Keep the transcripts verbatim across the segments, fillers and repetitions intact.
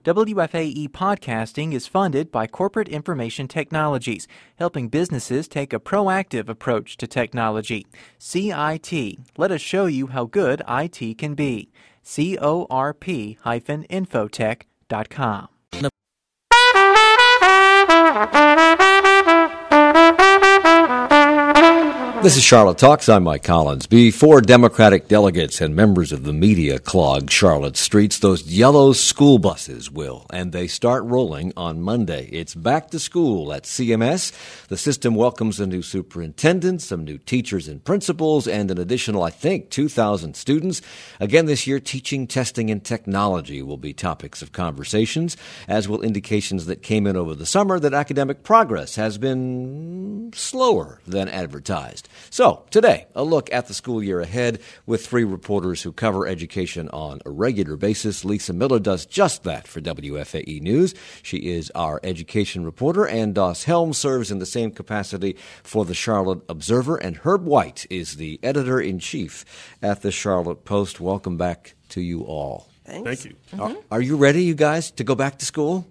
W F A E podcasting is funded by Corporate Information Technologies, helping businesses take a proactive approach to technology. C I T. Let us show you how good I T can be. C O R P hyphen infotech dot com. This is Charlotte Talks. I'm Mike Collins. Before Democratic delegates and members of the media clog Charlotte streets, those yellow school buses will, and they start rolling on Monday. It's back to school at C M S. The system welcomes a new superintendent, some new teachers and principals, and an additional, I think, two thousand students. Again this year, teaching, testing, and technology will be topics of conversations, as will indications that came in over the summer that academic progress has been slower than advertised. So, today, a look at the school year ahead with three reporters who cover education on a regular basis. Lisa Miller does just that for W F A E News. She is our education reporter, and Doss Helm serves in the same capacity for the Charlotte Observer, and Herb White is the editor-in-chief at the Charlotte Post. Welcome back to you all. Thanks. Thank you. Mm-hmm. Are, are you ready, you guys, to go back to school?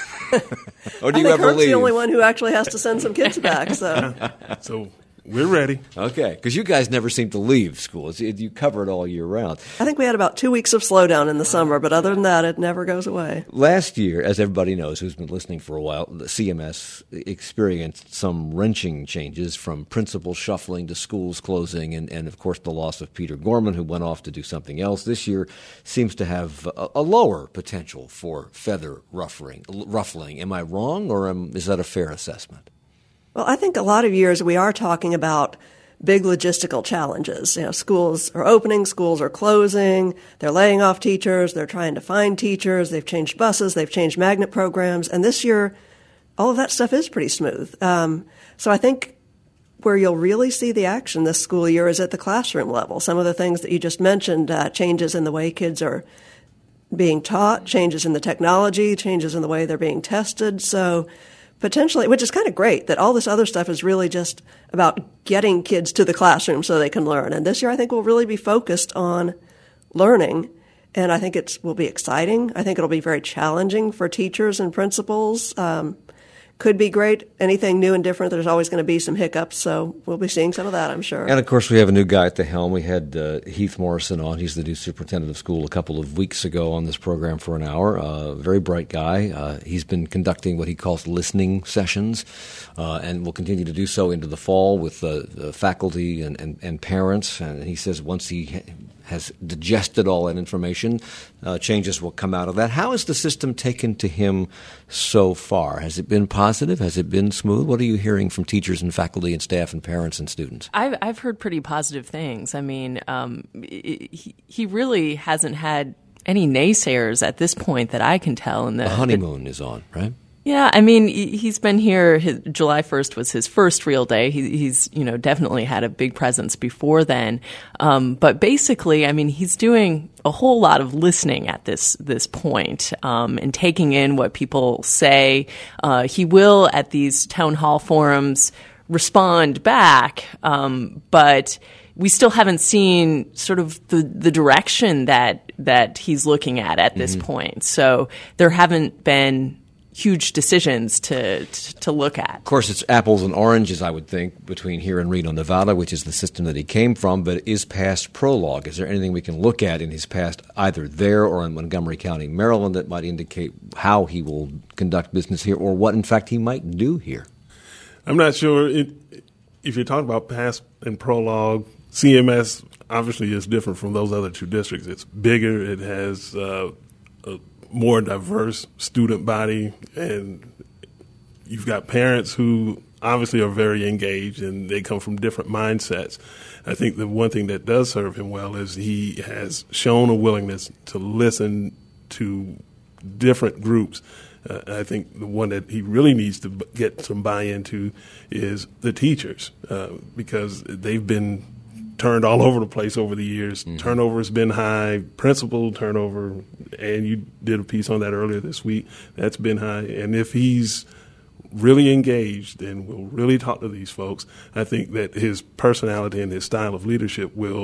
Or do I you think ever Herb's leave? the only one who actually has to send some kids back. So, So we're ready. Okay, because you guys never seem to leave school. It's, it, you cover it all year round. I think we had about two weeks of slowdown in the summer, but other than that, it never goes away. Last year, as everybody knows who's been listening for a while, the C M S experienced some wrenching changes, from principal shuffling to schools closing, and, and of course the loss of Peter Gorman, who went off to do something else. This year seems to have a, a lower potential for feather ruffling. ruffling. Am I wrong, or am, is that a fair assessment? Well, I think a lot of years we are talking about big logistical challenges. You know, schools are opening, schools are closing, they're laying off teachers, they're trying to find teachers, they've changed buses, they've changed magnet programs, and this year all of that stuff is pretty smooth. Um, so I think where you'll really see the action this school year is at the classroom level. Some of the things that you just mentioned, uh, changes in the way kids are being taught, changes in the technology, changes in the way they're being tested. So potentially, which is kind of great, that all this other stuff is really just about getting kids to the classroom so they can learn. And this year I think we'll really be focused on learning, and I think it will be exciting. I think it'll be very challenging for teachers and principals. Um, could be great. Anything new and different, there's always going to be some hiccups, so we'll be seeing some of that, I'm sure. And, of course, we have a new guy at the helm. We had uh, Heath Morrison on. He's the new superintendent of school a couple of weeks ago on this program for an hour. Uh, very bright guy. Uh, he's been conducting what he calls listening sessions, uh, and will continue to do so into the fall with uh, the faculty and, and, and parents. And he says once he ha- has digested all that information, uh, changes will come out of that. How has the system taken to him so far? Has it been positive? Has it been smooth? What are you hearing from teachers and faculty and staff and parents and students? I've, I've heard pretty positive things. I mean, um, he, he really hasn't had any naysayers at this point that I can tell. In the, the honeymoon the, is on, right? Yeah, I mean, he's been here. His, July first was his first real day. He, he's, you know, definitely had a big presence before then. Um, but basically, I mean, he's doing a whole lot of listening at this this point, um, and taking in what people say. Uh, he will, at these town hall forums, respond back, um, but we still haven't seen sort of the, the direction that that he's looking at at this mm-hmm. point. So there haven't been huge decisions to, to to look at. Of course, it's apples and oranges, I would think, between here and Reno, Nevada, which is the system that he came from, but it is past prologue. Is there anything we can look at in his past, either there or in Montgomery County, Maryland, that might indicate how he will conduct business here, or what, in fact, he might do here? I'm not sure. It, if you're talking about past and prologue, C M S obviously is different from those other two districts. It's bigger. It has uh, a more diverse student body, and you've got parents who obviously are very engaged, and they come from different mindsets. I think the one thing that does serve him well is he has shown a willingness to listen to different groups. Uh, I think the one that he really needs to b- get some buy-in to is the teachers, uh, because they've been turned all over the place over the years. Mm-hmm. Turnover has been high, principal turnover, and you did a piece on that earlier this week. That's been high. And if he's really engaged and will really talk to these folks, I think that his personality and his style of leadership will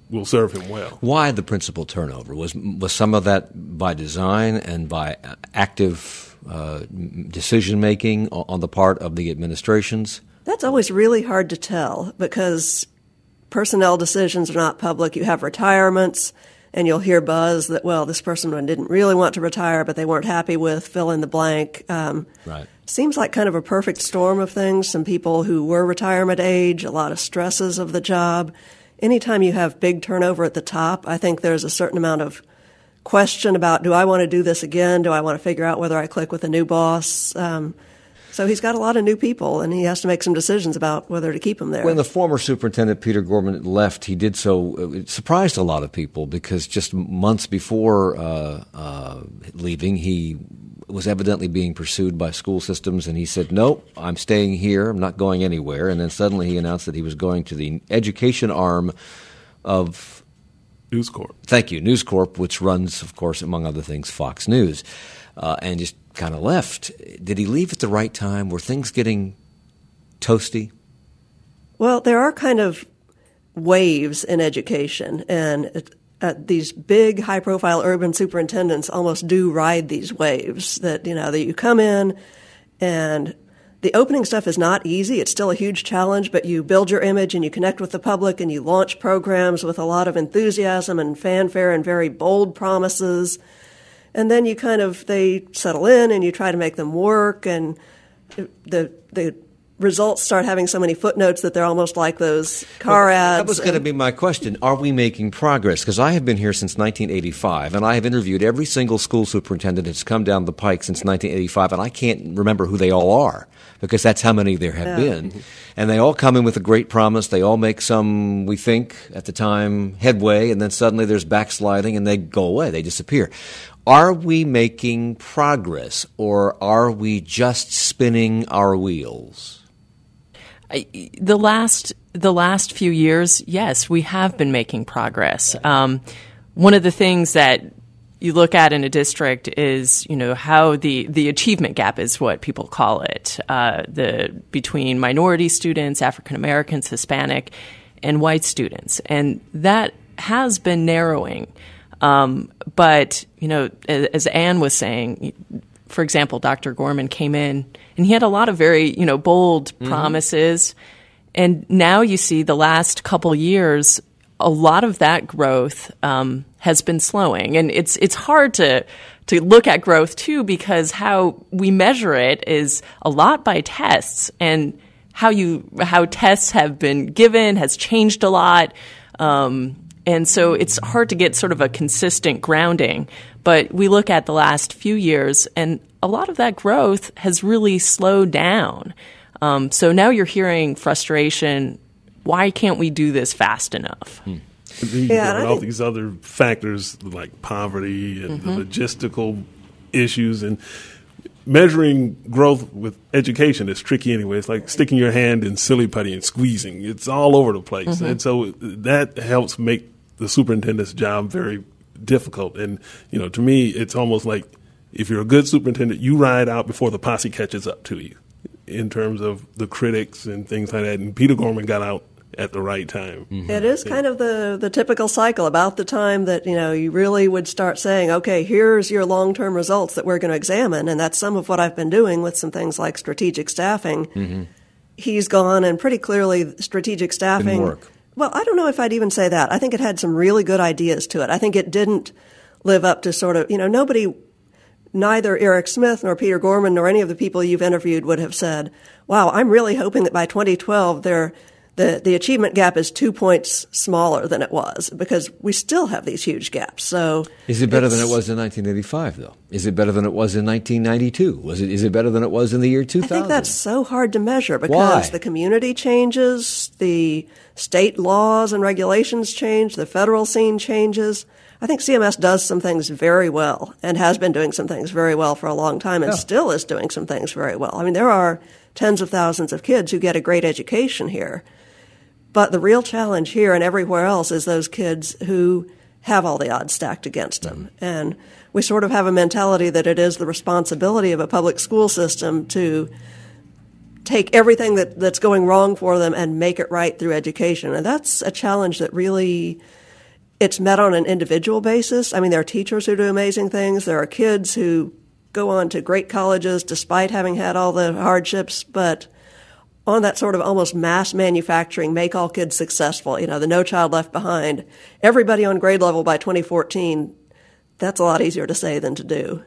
will serve him well. Why the principal turnover? Was was some of that by design and by active uh, decision making on the part of the administrations? That's always really hard to tell because personnel decisions are not public. You have retirements, and you'll hear buzz that, well, this person didn't really want to retire, but they weren't happy with fill in the blank. Um, right. Seems like kind of a perfect storm of things. Some people who were retirement age, a lot of stresses of the job. Anytime you have big turnover at the top, I think there's a certain amount of question about, do I want to do this again? Do I want to figure out whether I click with a new boss? Um, so he's got a lot of new people, and he has to make some decisions about whether to keep them there. When the former superintendent, Peter Gorman, left, he did so, it surprised a lot of people because just months before uh, uh, leaving, he was evidently being pursued by school systems, and he said, no, I'm staying here, I'm not going anywhere. And then suddenly he announced that he was going to the education arm of News Corp. Thank you, News Corp, which runs, of course, among other things, Fox News, uh, and just kind of left. Did he leave at the right time? Were things getting toasty? Well, there are kind of waves in education, and it, uh, these big, high-profile urban superintendents almost do ride these waves. That you know that you come in, and the opening stuff is not easy. It's still a huge challenge, but you build your image and you connect with the public, and you launch programs with a lot of enthusiasm and fanfare and very bold promises. And then you kind of, they settle in and you try to make them work, and the the results start having so many footnotes that they're almost like those car well, ads. That was going to be my question. Are we making progress? Because I have been here since nineteen eighty-five, and I have interviewed every single school superintendent that's come down the pike since nineteen eighty-five, and I can't remember who they all are because that's how many there have yeah. been. And they all come in with a great promise. They all make some, we think, at the time, headway, and then suddenly there's backsliding and they go away. They disappear. Are we making progress, or are we just spinning our wheels? I, the last the last few years, yes, we have been making progress. Um, one of the things that you look at in a district is, you know, how the, the achievement gap is what people call it, uh, the between minority students, African Americans, Hispanic, and white students, and that has been narrowing. Um, but, you know, as Ann was saying, for example, Doctor Gorman came in and he had a lot of very, you know, bold mm-hmm. promises. And now you see the last couple years, a lot of that growth um, has been slowing. And it's it's hard to to look at growth, too, because how we measure it is a lot by tests. And how you how tests have been given has changed a lot. Um And so it's hard to get sort of a consistent grounding. But we look at the last few years, and a lot of that growth has really slowed down. Um, so now you're hearing frustration. Why can't we do this fast enough? Hmm. You yeah, and all these other factors like poverty and mm-hmm. the logistical issues, and measuring growth with education is tricky anyway. It's like sticking your hand in silly putty and squeezing. It's all over the place. Mm-hmm. And so that helps make the superintendent's job very difficult. And, you know, to me, it's almost like if you're a good superintendent, you ride out before the posse catches up to you in terms of the critics and things like that. And Peter Gorman got out at the right time. Mm-hmm. It is kind of the, the typical cycle about the time that, you know, you really would start saying, okay, here's your long-term results that we're going to examine. And that's some of what I've been doing with some things like strategic staffing. Mm-hmm. He's gone, and pretty clearly strategic staffing. Didn't work. Well, I don't know if I'd even say that. I think it had some really good ideas to it. I think it didn't live up to sort of, you know, nobody, neither Eric Smith nor Peter Gorman nor any of the people you've interviewed would have said, wow, I'm really hoping that by twenty twelve they're The the achievement gap is two points smaller than it was, because we still have these huge gaps. So is it better than it was in nineteen eighty-five, though? Is it better than it was in nineteen ninety-two? Was it? Is it better than it was in the year two thousand? I think that's so hard to measure because Why? The community changes, the state laws and regulations change, the federal scene changes. I think C M S does some things very well and has been doing some things very well for a long time and yeah. still is doing some things very well. I mean, there are tens of thousands of kids who get a great education here. But the real challenge here and everywhere else is those kids who have all the odds stacked against them. And we sort of have a mentality that it is the responsibility of a public school system to take everything that, that's going wrong for them and make it right through education. And that's a challenge that really it's met on an individual basis. I mean, there are teachers who do amazing things. There are kids who go on to great colleges despite having had all the hardships, but on that sort of almost mass manufacturing, make all kids successful, you know, the No Child Left Behind, everybody on grade level by twenty fourteen, that's a lot easier to say than to do.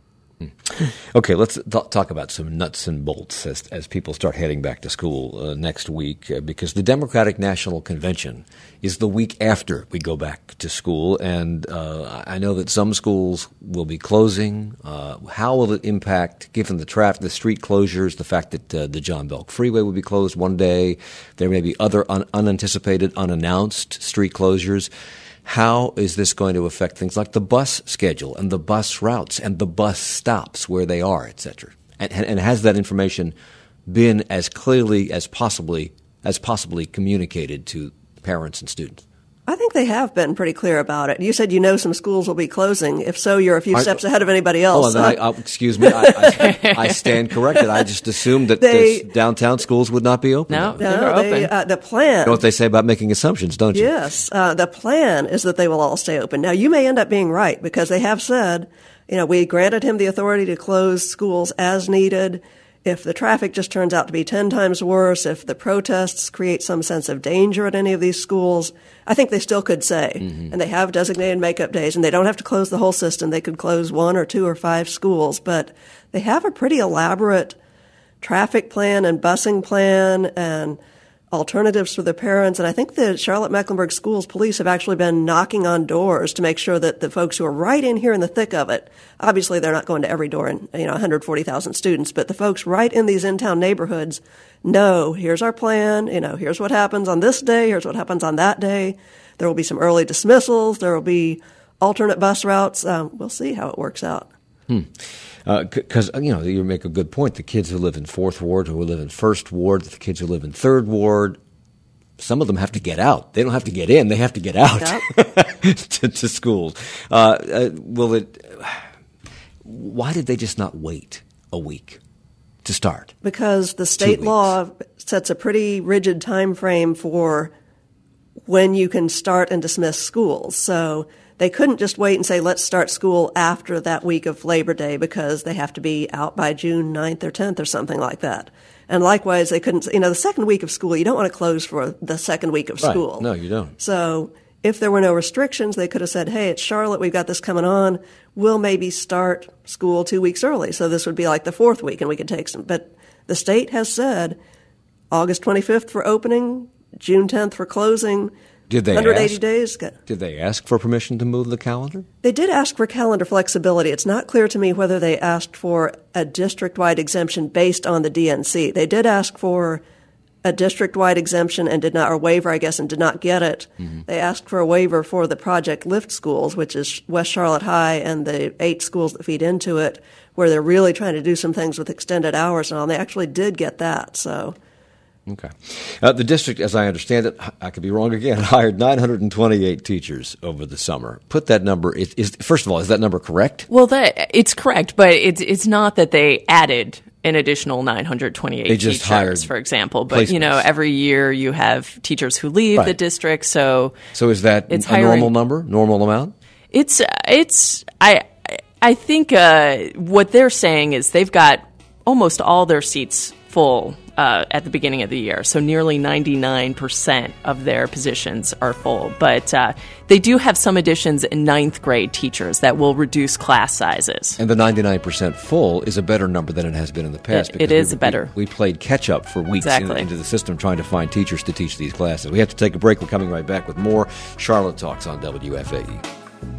Okay, let's th- talk about some nuts and bolts as, as people start heading back to school uh, next week, uh, because the Democratic National Convention is the week after we go back to school, and uh, I know that some schools will be closing. Uh, how will it impact, given the traffic, the street closures, the fact that uh, the John Belk Freeway will be closed one day, there may be other un- unanticipated, unannounced street closures. How is this going to affect things like the bus schedule and the bus routes and the bus stops where they are, et cetera? And, and has that information been as clearly as possibly as possibly communicated to parents and students? I think they have been pretty clear about it. You said you know some schools will be closing. If so, you're a few I, steps ahead of anybody else. Oh, I, I, excuse me. I, I, I stand corrected. I just assumed that they, downtown schools would not be open. No, no, they're they, open. Uh, the plan. You know what they say about making assumptions, don't you? Yes. Uh, the plan is that they will all stay open. Now, you may end up being right because they have said, you know, we granted him the authority to close schools as needed. If the traffic just turns out to be ten times worse, if the protests create some sense of danger at any of these schools, I think they still could say. Mm-hmm. And they have designated makeup days, and they don't have to close the whole system. They could close one or two or five schools, but they have a pretty elaborate traffic plan and busing plan and alternatives for the parents. And I think the Charlotte-Mecklenburg Schools Police have actually been knocking on doors to make sure that the folks who are right in here in the thick of it, obviously they're not going to every door in, you know, one hundred forty thousand students, but the folks right in these in-town neighborhoods know, here's our plan, you know, here's what happens on this day, here's what happens on that day. There will be some early dismissals, there will be alternate bus routes. Um, we'll see how it works out. Hmm. Because, uh, you know, you make a good point. The kids who live in Fourth Ward, who live in First Ward, the kids who live in Third Ward, some of them have to get out. They don't have to get in. They have to get out yep. to, to schools. Uh, uh, will it? Why did they just not wait a week to start? Because the state law sets a pretty rigid time frame for when you can start and dismiss schools. So they couldn't just wait and say, let's start school after that week of Labor Day because they have to be out by June ninth or tenth or something like that. And likewise, they couldn't, you know, the second week of school, you don't want to close for the second week of right. school. No, you don't. So if there were no restrictions, they could have said, hey, it's Charlotte, we've got this coming on. We'll maybe start school two weeks early. So this would be like the fourth week and we could take some. But the state has said August twenty-fifth for opening, June tenth for closing. Did they one hundred eighty ask, days. Did they ask for permission to move the calendar? They did ask for calendar flexibility. It's not clear to me whether they asked for a district-wide exemption based on the D N C. They did ask for a district-wide exemption and did not, or waiver, I guess, and did not get it. Mm-hmm. They asked for a waiver for the Project Lift schools, which is West Charlotte High and the eight schools that feed into it, where they're really trying to do some things with extended hours and all. And they actually did get that, so... Okay. Uh, the district, as I understand it, I could be wrong again, hired nine hundred twenty-eight teachers over the summer. Put that number, is, is first of all, is that number correct? Well, that it's correct, but it's it's not that they added an additional nine hundred twenty-eight they just teachers, hired for example. But, placements. You know, every year you have teachers who leave right. the district, so... So is that it's a hiring, normal number, normal amount? It's, it's I, I think uh, what they're saying is they've got almost all their seats full uh, at the beginning of the year. So nearly ninety-nine percent of their positions are full. But uh, they do have some additions in ninth grade teachers that will reduce class sizes. And the ninety-nine percent full is a better number than it has been in the past. It, it is we, better. We, we played catch up for weeks exactly. in, into the system trying to find teachers to teach these classes. We have to take a break. We're coming right back with more Charlotte Talks on W F A E.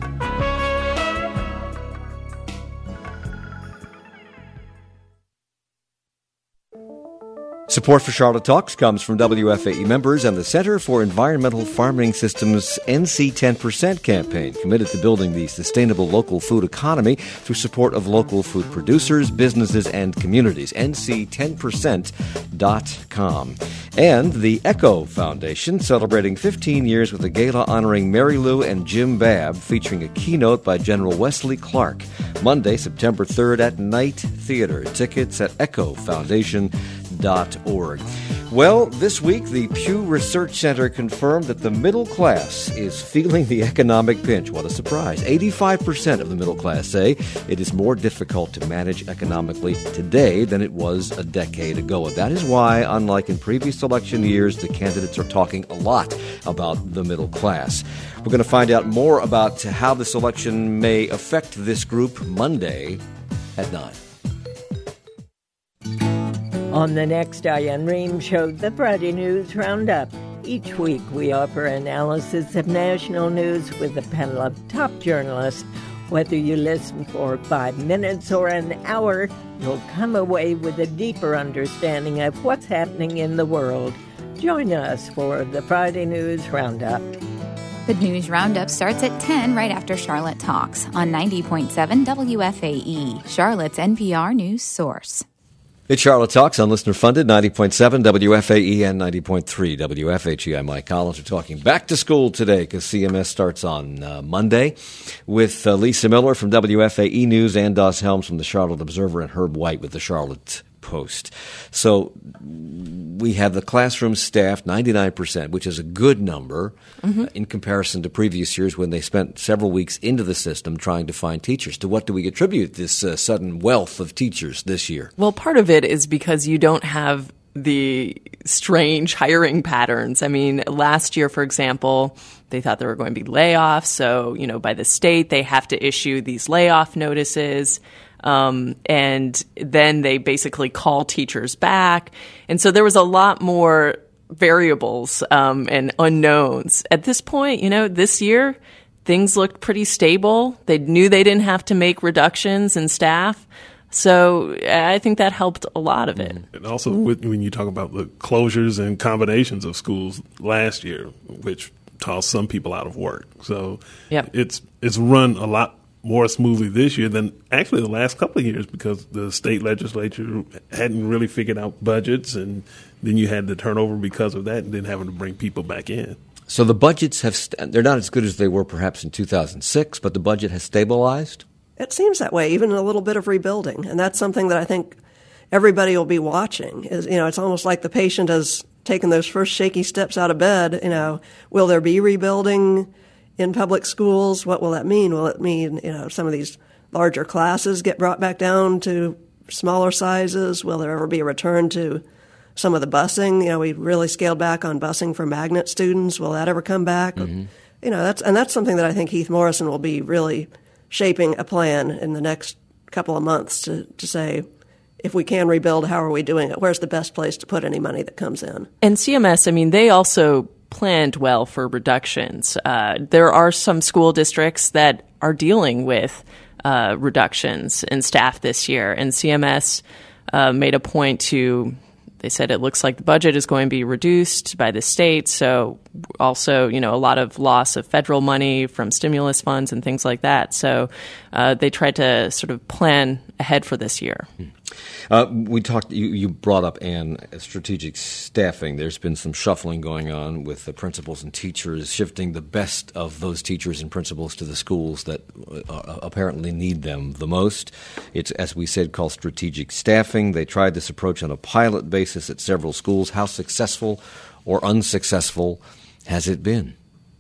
Support for Charlotte Talks comes from W F A E members and the Center for Environmental Farming Systems' N C ten percent campaign, committed to building the sustainable local food economy through support of local food producers, businesses, and communities. N C ten percent dot com. And the Echo Foundation, celebrating fifteen years with a gala honoring Mary Lou and Jim Babb, featuring a keynote by General Wesley Clark. Monday, September third at Night Theater. Tickets at echo foundation dot org. Well, this week, the Pew Research Center confirmed that the middle class is feeling the economic pinch. What a surprise. eighty-five percent of the middle class say it is more difficult to manage economically today than it was a decade ago. And that is why, unlike in previous election years, the candidates are talking a lot about the middle class. We're going to find out more about how this election may affect this group Monday at nine. On the next Diane Rehm Show, the Friday News Roundup. Each week we offer analysis of national news with a panel of top journalists. Whether you listen for five minutes or an hour, you'll come away with a deeper understanding of what's happening in the world. Join us for the Friday News Roundup. The News Roundup starts at ten right after Charlotte Talks on ninety point seven W F A E, Charlotte's N P R news source. It's Charlotte Talks on listener-funded ninety point seven W F A E and ninety point three W F H E. I'm Mike Collins. We're talking back to school today because C M S starts on uh, Monday with uh, Lisa Miller from W F A E News, and Doss Helms from the Charlotte Observer, and Herb White with the Charlotte Post. So we have the classroom staffed ninety-nine percent, which is a good number mm-hmm. uh, in comparison to previous years when they spent several weeks into the system trying to find teachers. To what do we attribute this uh, sudden wealth of teachers this year? Well, part of it is because you don't have the strange hiring patterns. I mean, last year, for example, they thought there were going to be layoffs. So, you know, by the state, they have to issue these layoff notices. Um, and then they basically call teachers back. And so there was a lot more variables um, and unknowns. At this point, you know, this year, things looked pretty stable. They knew they didn't have to make reductions in staff. So I think that helped a lot of it. And also with, when you talk about the closures and combinations of schools last year, which tossed some people out of work. So yep. it's it's run a lot more smoothly this year than actually the last couple of years because the state legislature hadn't really figured out budgets, and then you had the turnover because of that and then having to bring people back in. So the budgets have st- they're not as good as they were perhaps in two thousand six, but the budget has stabilized? It seems that way, even a little bit of rebuilding. And that's something that I think everybody will be watching. Is you know, it's almost like the patient has taken those first shaky steps out of bed. You know, will there be rebuilding in public schools? What will that mean? Will it mean, you know, some of these larger classes get brought back down to smaller sizes? Will there ever be a return to some of the busing? You know, we really scaled back on busing for magnet students. Will that ever come back? Mm-hmm. You know, that's and that's something that I think Heath Morrison will be really shaping a plan in the next couple of months to, to say, if we can rebuild, how are we doing it? Where's the best place to put any money that comes in? And C M S, I mean, they also planned well for reductions. Uh, there are some school districts that are dealing with uh, reductions in staff this year, and C M S uh, made a point to, they said it looks like the budget is going to be reduced by the state, so also, you know, a lot of loss of federal money from stimulus funds and things like that. So uh, they tried to sort of plan ahead for this year. Uh, we talked. You, you brought up, Ann, strategic staffing. There's been some shuffling going on with the principals and teachers, shifting the best of those teachers and principals to the schools that uh, apparently need them the most. It's, as we said, called strategic staffing. They tried this approach on a pilot basis at several schools. How successful or unsuccessful has it been?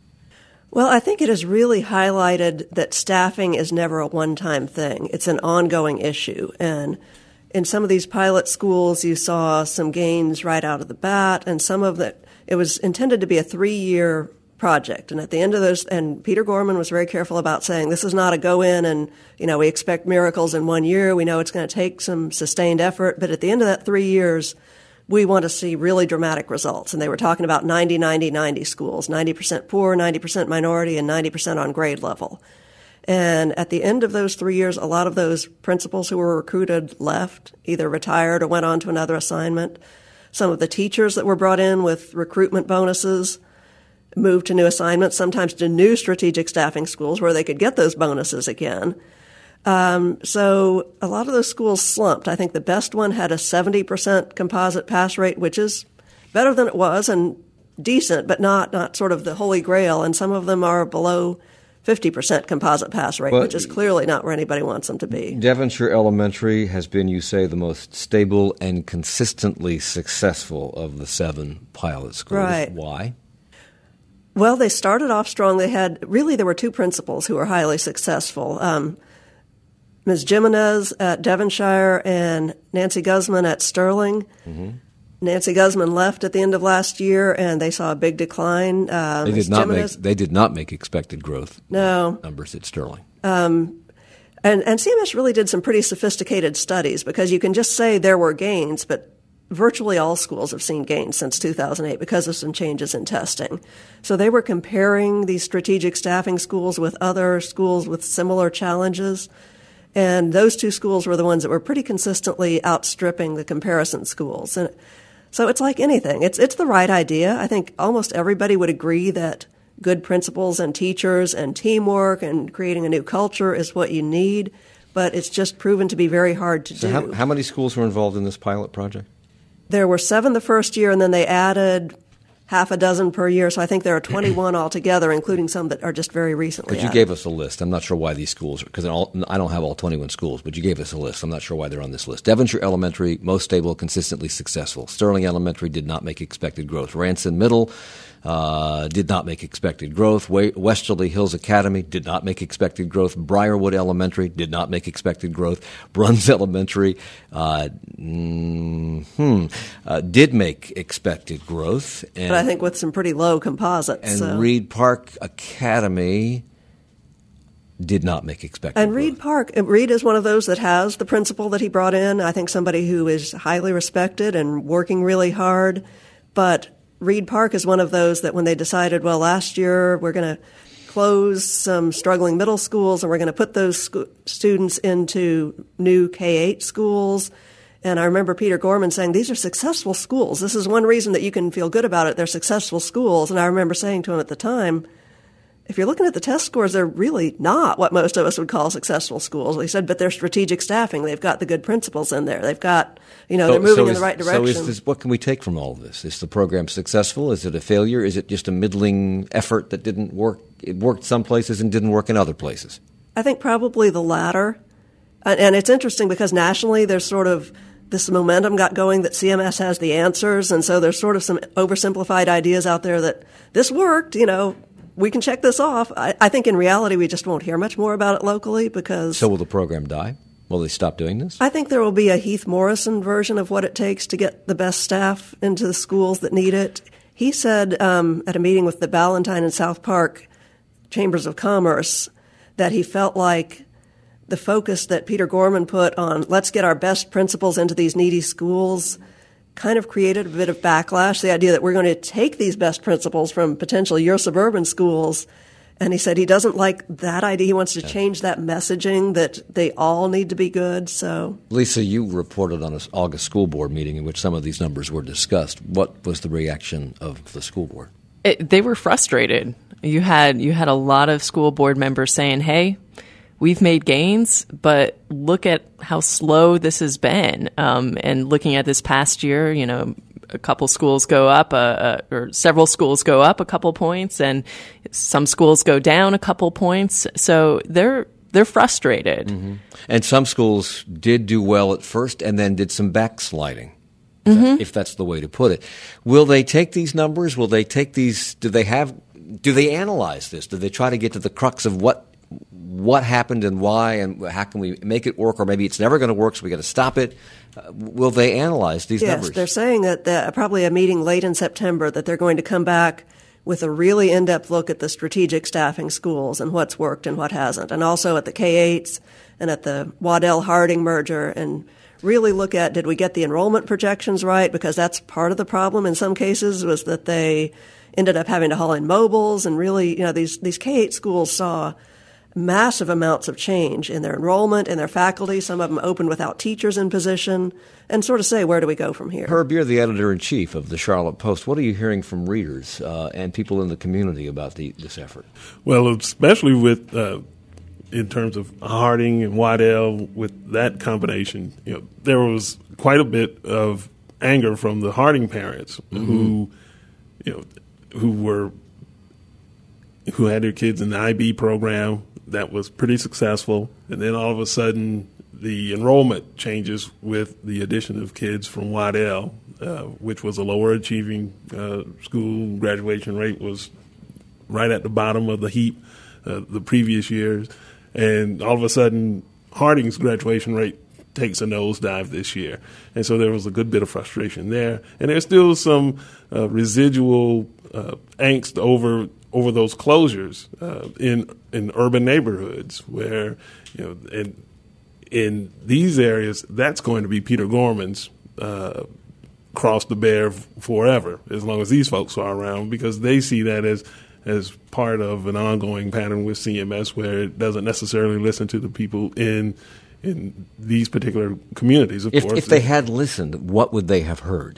Well, I think it has really highlighted that staffing is never a one-time thing. It's an ongoing issue. And in some of these pilot schools, you saw some gains right out of the bat, and some of that, it was intended to be a three-year project. And at the end of those, and Peter Gorman was very careful about saying, this is not a go in and, you know, we expect miracles in one year. We know it's going to take some sustained effort. But at the end of that three years, we want to see really dramatic results. And they were talking about ninety, ninety, ninety schools, ninety percent poor, ninety percent minority, and ninety percent on grade level. And at the end of those three years, a lot of those principals who were recruited left, either retired or went on to another assignment. Some of the teachers that were brought in with recruitment bonuses moved to new assignments, sometimes to new strategic staffing schools where they could get those bonuses again. Um, so a lot of those schools slumped. I think the best one had a seventy percent composite pass rate, which is better than it was and decent, but not, not sort of the holy grail. And some of them are below fifty percent composite pass rate, But which is clearly not where anybody wants them to be. Devonshire Elementary has been, you say, the most stable and consistently successful of the seven pilot schools. Right. Why? Well, they started off strong. They had, really, there were two principals who were highly successful. Um, Miz Jimenez at Devonshire and Nancy Guzman at Sterling. Mm-hmm. Nancy Guzman left at the end of last year, and they saw a big decline. Um, they did not Jimenez, make. They did not make expected growth. No numbers at Sterling. Um, and and C M S really did some pretty sophisticated studies, because you can just say there were gains, but virtually all schools have seen gains since two thousand eight because of some changes in testing. So they were comparing these strategic staffing schools with other schools with similar challenges. And those two schools were the ones that were pretty consistently outstripping the comparison schools. And so it's like anything. It's it's the right idea. I think almost everybody would agree that good principals and teachers and teamwork and creating a new culture is what you need, but it's just proven to be very hard to so do. How, how many schools were involved in this pilot project? There were seven the first year, and then they added half a dozen per year, so I think there are twenty-one altogether, including some that are just very recently But you added. gave us a list. I'm not sure why these schools, because I don't have all twenty-one schools, but you gave us a list. I'm not sure why they're on this list. Devonshire Elementary, most stable, consistently successful. Sterling Elementary did not make expected growth. Ranson Middle uh, did not make expected growth. Westerly Hills Academy did not make expected growth. Briarwood Elementary did not make expected growth. Bruns Elementary uh, mm, uh, did make expected growth. And but I think with some pretty low composites. And so. Reed Park Academy did not make expected And growth. Reed Park, Reed is one of those that has the principal that he brought in. I think somebody who is highly respected and working really hard. But Reed Park is one of those that when they decided, well, last year we're going to close some struggling middle schools and we're going to put those sc- students into new K eight schools. And I remember Peter Gorman saying, these are successful schools. This is one reason that you can feel good about it. They're successful schools. And I remember saying to him at the time, if you're looking at the test scores, they're really not what most of us would call successful schools. He said, but they're strategic staffing. They've got the good principals in there. They've got, you know, so, they're moving so in is, the right direction. So is this, what can we take from all of this? Is the program successful? Is it a failure? Is it just a middling effort that didn't work? It worked some places and didn't work in other places. I think probably the latter. And it's interesting because nationally there's sort of this momentum got going that C M S has the answers. And so there's sort of some oversimplified ideas out there that this worked, you know, we can check this off. I, I think in reality we just won't hear much more about it locally because... So will the program die? Will they stop doing this? I think there will be a Heath Morrison version of what it takes to get the best staff into the schools that need it. He said um, at a meeting with the Ballantyne and South Park Chambers of Commerce that he felt like the focus that Peter Gorman put on let's get our best principals into these needy schools kind of created a bit of backlash, the idea that we're going to take these best principals from potentially your suburban schools. And he said he doesn't like that idea. He wants to change that messaging that they all need to be good. So, Lisa, you reported on an August school board meeting in which some of these numbers were discussed. What was the reaction of the school board? It, they were frustrated. You had you had a lot of school board members saying, hey, we've made gains, but look at how slow this has been. Um, and looking at this past year, you know, a couple schools go up, uh, uh, or several schools go up a couple points, and some schools go down a couple points. So they're they're frustrated. Mm-hmm. And some schools did do well at first and then did some backsliding, mm-hmm. if that's the way to put it. Will they take these numbers? Will they take these? Do they have? Do they analyze this? Do they try to get to the crux of what? What happened and why, and how can we make it work? Or maybe it's never going to work, so we got to stop it. Uh, will they analyze these yes, numbers? Yes, they're saying that the, probably a meeting late in September that they're going to come back with a really in-depth look at the strategic staffing schools and what's worked and what hasn't, and also at the K eights and at the Waddell-Harding merger, and really look at did we get the enrollment projections right, because that's part of the problem in some cases was that they ended up having to haul in mobiles, and really, you know, these, these K eight schools saw massive amounts of change in their enrollment and their faculty. Some of them opened without teachers in position, and sort of say, where do we go from here? Herb, you're the editor-in-chief of the Charlotte Post. What are you hearing from readers uh, and people in the community about the, this effort? Well, especially with uh, in terms of Harding and Waddell, with that combination, you know, there was quite a bit of anger from the Harding parents mm-hmm. who, you know, who were who had their kids in the I B program that was pretty successful, and then all of a sudden the enrollment changes with the addition of kids from Waddell, uh, which was a lower achieving uh, school. Graduation rate was right at the bottom of the heap uh, the previous years, and all of a sudden Harding's graduation rate takes a nosedive this year. And so there was a good bit of frustration there. And there's still some uh, residual uh, angst over over those closures uh, in in urban neighborhoods where, you know, in, in these areas, that's going to be Peter Gorman's uh, cross to bear forever, as long as these folks are around, because they see that as as part of an ongoing pattern with C M S where it doesn't necessarily listen to the people in in these particular communities. Of if, course, if they had listened, what would they have heard?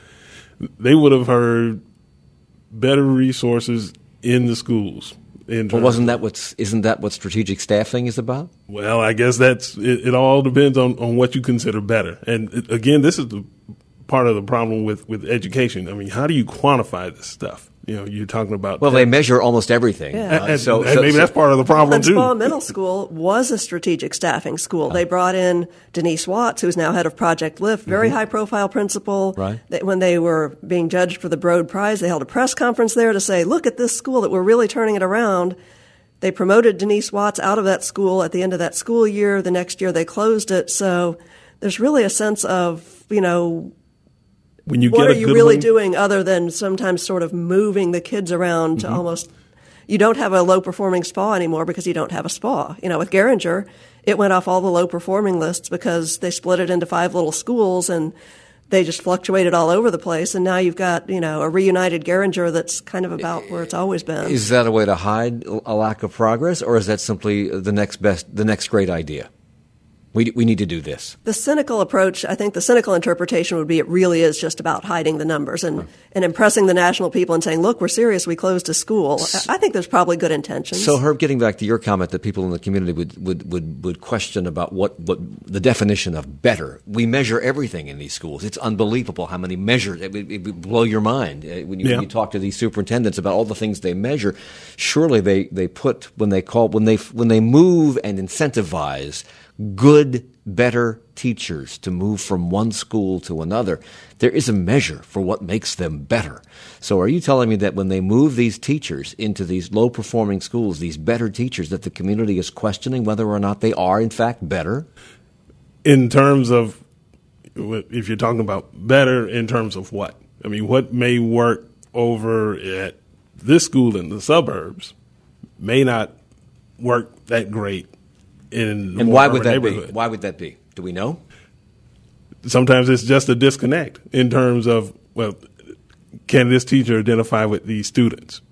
They would have heard better resources in the schools. In well, wasn't that what's isn't that what strategic staffing is about? Well, I guess that's it. It all depends on, on what you consider better. And it, again, this is the part of the problem with, with education. I mean, how do you quantify this stuff? You know, you're talking about. Well, they measure almost everything. Yeah. And, Uh, and, so, and so, maybe so, that's part of the problem and too. Spa Middle School was a strategic staffing school. They brought in Denise Watts, who's now head of Project Lift, very Mm-hmm. high-profile principal. Right. They, when they were being judged for the Broad Prize, they held a press conference there to say, look at this school, that we're really turning it around. They promoted Denise Watts out of that school at the end of that school year. The next year they closed it. So there's really a sense of, you know, When you what get are a you good really one, doing other than sometimes sort of moving the kids around to Mm-hmm. almost – you don't have a low-performing spa anymore because you don't have a spa. You know, with Geringer, it went off all the low-performing lists because they split it into five little schools and they just fluctuated all over the place. And now you've got, you know, a reunited Geringer that's kind of about where it's always been. is that a way to hide a lack of progress, or is that simply the next best, the next great idea? We we need to do this. The cynical approach, I think the cynical interpretation would be it really is just about hiding the numbers and, and impressing the national people and saying, look, we're serious, we closed a school. I think there's probably good intentions. So, Herb, getting back to your comment that people in the community would, would, would, would question about what, what the definition of better. We measure everything in these schools. It's unbelievable how many measures. It would, it would blow your mind uh, when you, Yeah. when you talk to these superintendents about all the things they measure. Surely they, they put when they call when they when they move and incentivize good, better teachers to move from one school to another, there is a measure for what makes them better. So are you telling me that when they move these teachers into these low-performing schools, these better teachers, that the community is questioning whether or not they are, in fact, better? in terms of, if you're talking about better in terms of what? I mean, what may work over at this school in the suburbs may not work that great in the And more why would urban that be? neighborhood. Why would that be? Do we know? Sometimes it's just a disconnect in terms of, well, can this teacher identify with these students?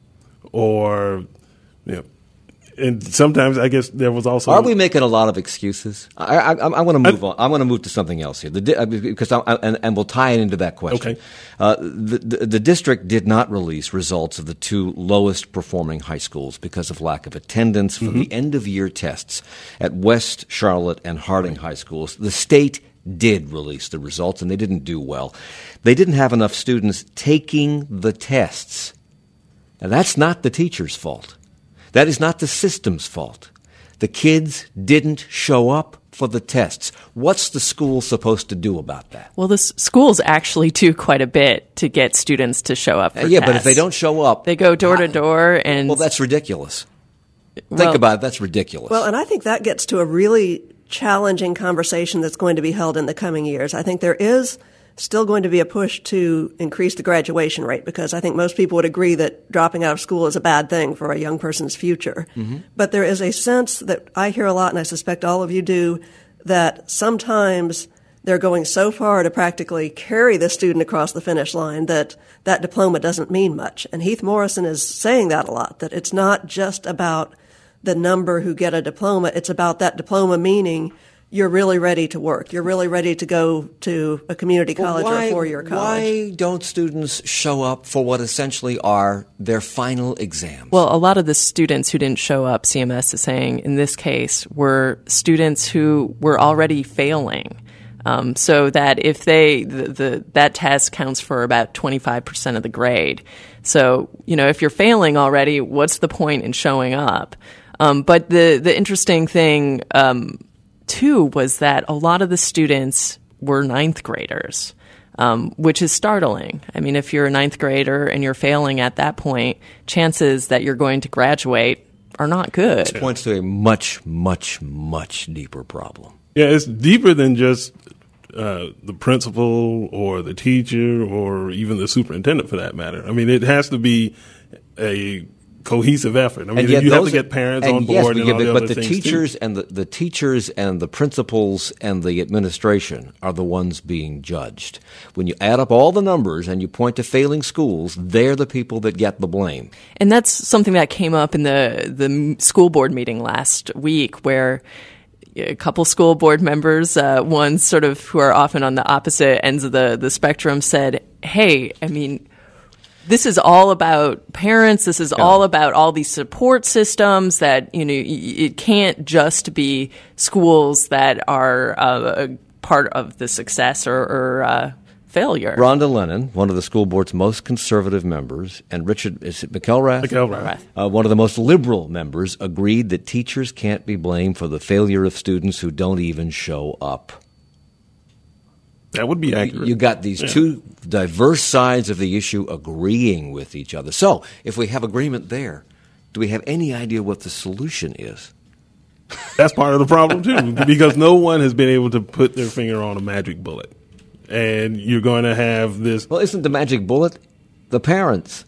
Or, you know, and sometimes I guess there was also. Are we making a lot of excuses? I, I, I, I want to move I, on. I want to move to something else here, the di- because I, and, and we'll tie it into that question. Okay. Uh, the, the, the district did not release results of the two lowest performing high schools because of lack of attendance from mm-hmm. the end of year tests at West Charlotte and Harding High Schools. The state did release the results, and they didn't do well. They didn't have enough students taking the tests. And that's not the teacher's fault. That is not the system's fault. The kids didn't show up for the tests. What's the school supposed to do about that? Well, the s- schools actually do quite a bit to get students to show up for uh, yeah, tests. but if they don't show up... They go door to door and... Well, that's ridiculous. Well, Think about it. That's ridiculous. Well, and I think that gets to a really challenging conversation that's going to be held in the coming years. I think there is still going to be a push to increase the graduation rate because I think most people would agree that dropping out of school is a bad thing for a young person's future. Mm-hmm. But there is a sense that I hear a lot, and I suspect all of you do, that sometimes they're going so far to practically carry the student across the finish line that that diploma doesn't mean much. And Heath Morrison is saying that a lot, that it's not just about the number who get a diploma, it's about that diploma meaning you're really ready to work. You're really ready to go to a community college why, or a four-year college. Why don't students show up for what essentially are their final exams? Well, a lot of the students who didn't show up, C M S is saying, in this case, were students who were already failing. Um, so that if they the, the that test counts for about twenty-five percent of the grade. So, you know, if you're failing already, what's the point in showing up? Um, but the the interesting thing um, too was that a lot of the students were ninth graders, um, which is startling. I mean, if you're a ninth grader and you're failing at that point, chances that you're going to graduate are not good. This points to a much, much, much deeper problem. Yeah, it's deeper than just uh, the principal or the teacher or even the superintendent, for that matter. I mean, it has to be a cohesive effort. I mean, and yet you those, have to get parents and on yes, board. but, and all but, the but other the things teachers too. and the, the teachers and the principals and the administration are the ones being judged. When you add up all the numbers and you point to failing schools, they're the people that get the blame. And that's something that came up in the the school board meeting last week, where a couple school board members, uh, ones sort of who are often on the opposite ends of the, the spectrum, said, hey, I mean, this is all about parents. This is yeah. all about all these support systems that, you know, it can't just be schools that are uh, a part of the success or, or uh, failure. Rhonda Lennon, one of the school board's most conservative members, and Richard, is it McElrath? McElrath. Uh, one of the most liberal members, agreed that teachers can't be blamed for the failure of students who don't even show up. That would be accurate. You got these yeah. two diverse sides of the issue agreeing with each other. So, if we have agreement there, do we have any idea what the solution is? That's part of the problem, too, because no one has been able to put their finger on a magic bullet. And you're going to have this... Well, isn't the magic bullet the parents?